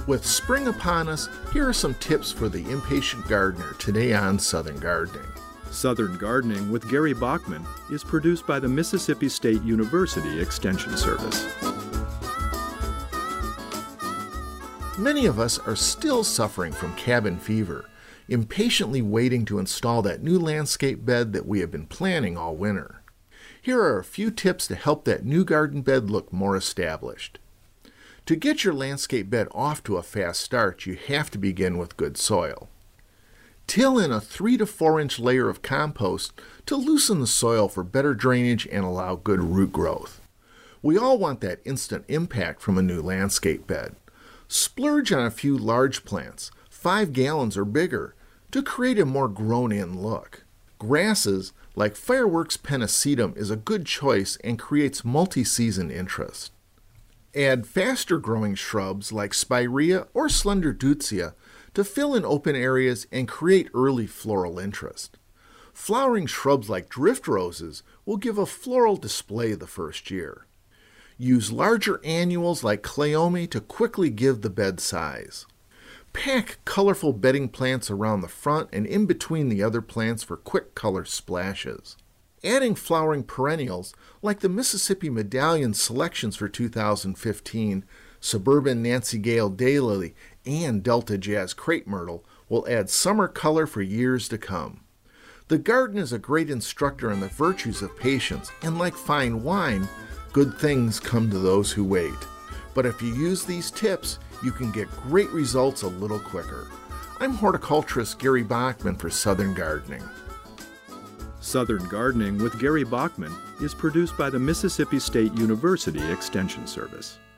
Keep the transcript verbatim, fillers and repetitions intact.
With spring upon us, here are some tips for the impatient gardener today on Southern Gardening. Southern Gardening with Gary Bachman is produced by the Mississippi State University Extension Service. Many of us are still suffering from cabin fever, impatiently waiting to install that new landscape bed that we have been planning all winter. Here are a few tips to help that new garden bed look more established. To get your landscape bed off to a fast start, you have to begin with good soil. Till in a three to four inch layer of compost to loosen the soil for better drainage and allow good root growth. We all want that instant impact from a new landscape bed. Splurge on a few large plants, five gallons or bigger, to create a more grown-in look. Grasses like Fireworks Pennisetum is a good choice and creates multi-season interest. Add faster-growing shrubs like Spirea or Slender Deutzia to fill in open areas and create early floral interest. Flowering shrubs like drift roses will give a floral display the first year. Use larger annuals like Cleome to quickly give the bed size. Pack colorful bedding plants around the front and in between the other plants for quick color splashes. Adding flowering perennials like the Mississippi Medallion selections for two thousand fifteen, Suburban Nancy Gale Daylily, and Delta Jazz Crepe Myrtle will add summer color for years to come. The garden is a great instructor in the virtues of patience, and like fine wine, good things come to those who wait. But if you use these tips, you can get great results a little quicker. I'm horticulturist Gary Bachman for Southern Gardening. Southern Gardening with Gary Bachman is produced by the Mississippi State University Extension Service.